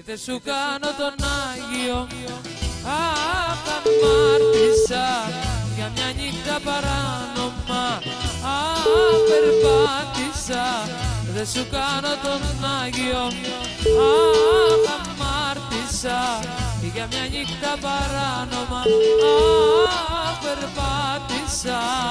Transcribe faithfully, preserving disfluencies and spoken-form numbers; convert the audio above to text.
δεν σου κάνω τον Άγιο. Αχ, αμάρτησα για μια νύχτα παράνομα. Αχ, περπάτησα, δεν σου κάνω τον Άγιο. Αχ, αμάρτησα για μια νύχτα παράνομα. Αχ, περπάτησα.